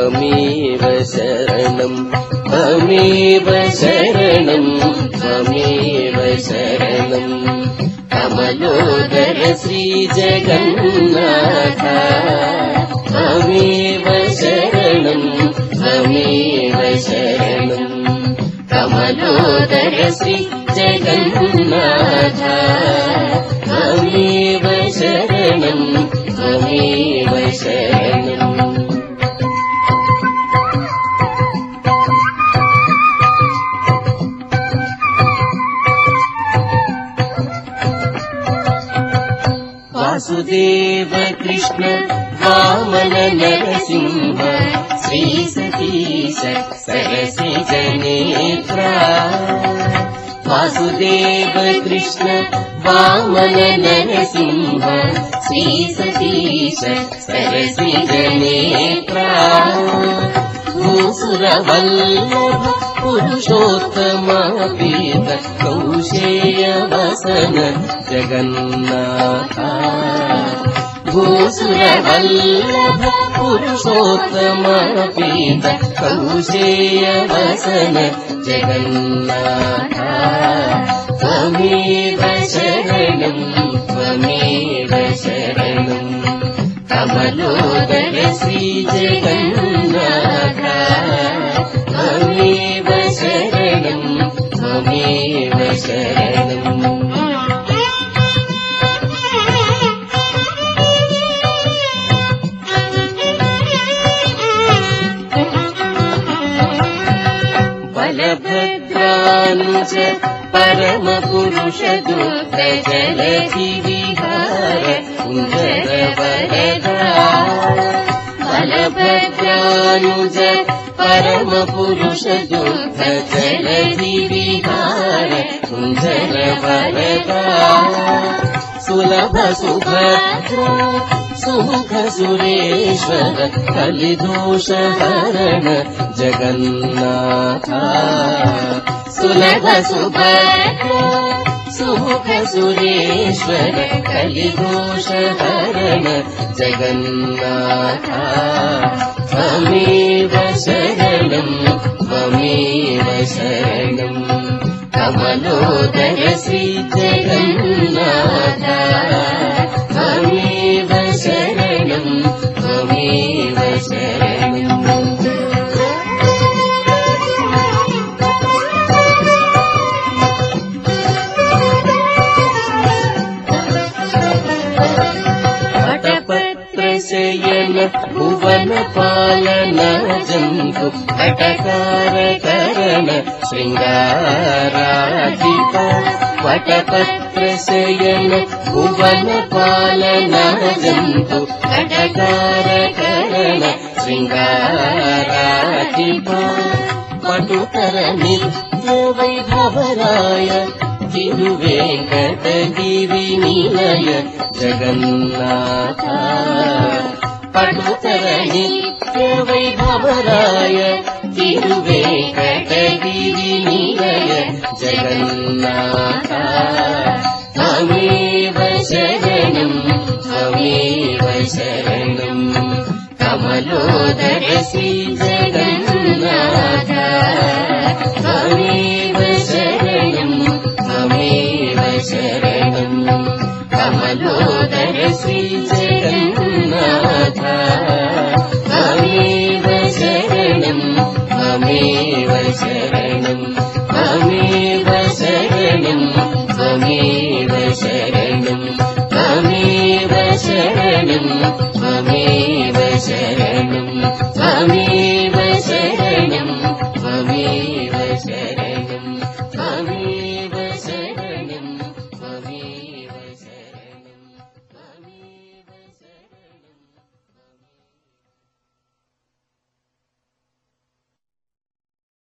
त्वमेव शरणं त्वमेव शरणं त्वमेव शरणं कमलोदर श्रीजगन्नाथ त्वमेव शरणं त्वमेव शरणं कमलोदर श्रीजगन्नाथ त्वमेव शरणं त्वमेव शरणम् वासुदेव कृष्ण वामन नरसिंह श्री सतीश सरसिज नेत्रा वासुदेव कृष्ण वामन नरसिंह श्री सतीश सरसिज नेत्रा भूसुरवल्लभ पुरुषोत्तमापीत कौशेय वसन जगन्नाथ भूसुरवल्लभ पुरुषोत्तमापीत कौशेय वसन जगन्नाथ त्वमेव शरणं त्वमेव शरणं कमलोदर श्रीजगन्नाथ त्वमेव शरणं त्वमेव शरणम् बलभद्रानुज परम पुरुष दुग्ध जलधि विहार कुंजर वरदा बलभद्रानुज परम पुरुष दुग्ध जलधि विहार कुंजर वरदा सुलभ सुभद्र सुमुख सुरेश्वर कलिदोष हरण जगन्नाथ सुलभ सुभद्र सुमुख सुरेश्वर कलिदोष हरण जगन्नाथ त्वमेव शरणं त्वमेव शरणं कमलोदर श्रीजगन्नाथ त्वमेव शरणं त्वमेव शरणम् वटपत्रशयन भुवन पालन जन्तु घटकार करण शृङ्गाराधिप वटपत्रशयन भुवन पालन जन्तु घटकार करण शृङ्गाराधिप पटुतर नित्य वैभवराय तिरुवेङ्कटगिरि निलय जगन्नाथ पटुतर नित्य वैभवराय तिरुवेङ्कटगिरि निलय जगन्नाथ त्वमेव शरणं त्वमेव शरणं कमलोदर श्रीजगन्नाथ त्वमेव शरणं त्वमेव शरणं कमलोदर श्रीजगन्नाथ त्वमेव शरणं त्वमेव शरणं त्वमेव शरणं त्वमेव शरणं त्वमेव शरणं त्वमेव शरणं त्वमेव शरणं